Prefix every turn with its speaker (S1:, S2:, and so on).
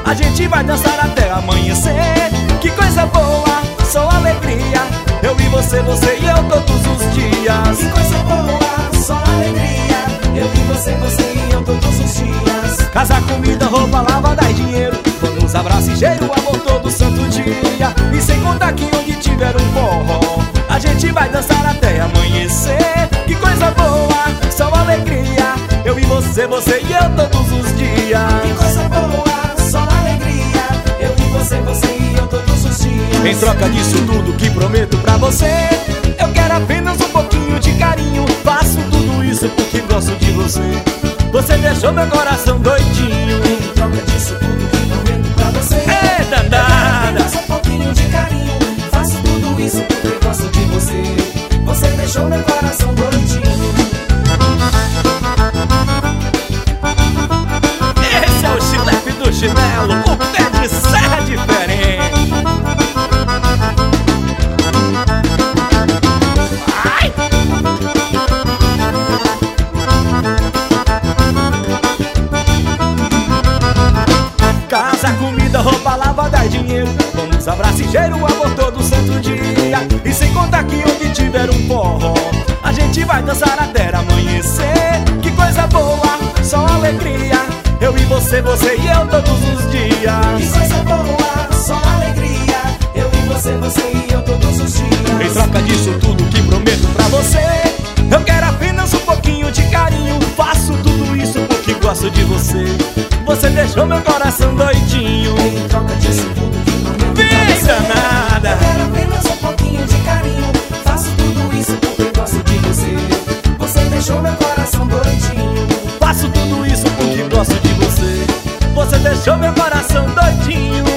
S1: A gente vai dançar até amanhecer. Que coisa boa, só alegria. Eu e você, você e eu todos os dias.
S2: Que coisa boa, só alegria. Eu e você, você e eu todos os dias.
S1: Casa, comida, roupa, lavada e dinheiro. Vamos abraço e cheiro, amor todo santo dia. E sem contar que onde tiver um forró, a gente vai dançar até amanhecer. Que coisa boa, só alegria. Eu e você, você e eu todos os dias.
S2: Que coisa boa, só alegria. Eu e você, você e eu todos os dias.
S1: Em troca disso tudo que prometo pra você, eu quero apenas um pouquinho de carinho. Faço tudo isso porque gosto de você. Você deixou meu coração doidinho.
S2: Em troca disso tudo que prometo pra você,
S1: é danada.
S2: eu quero apenas um pouquinho de carinho. Faço tudo isso porque gosto de você. Você deixou meu coração doidinho.
S1: Esse é o Chilepe do chinelo, o pé de serra diferente. Ai! Casa, comida, roupa, lavada e dinheiro. Vamos abraço e cheiro, amor todo santo dia. E sem contar que onde tiver um forró, a gente vai dançar até amanhecer. Que coisa boa, só alegria. Eu e você, você e eu todos os dias.
S2: Que coisa boa, só alegria. Eu e você, você e eu todos os dias.
S1: Em troca disso tudo que prometo pra você, eu quero apenas um pouquinho de carinho. Faço tudo isso porque gosto de você. Você deixou meu coração doidinho.
S2: Em troca disso tudo que prometo pra
S1: Vem
S2: você,
S1: danada.
S2: eu quero apenas um pouquinho de carinho. Faço tudo isso porque gosto de você. Você deixou meu coração doidinho.
S1: Faço tudo isso porque gosto de você. Você deixou meu coração doidinho.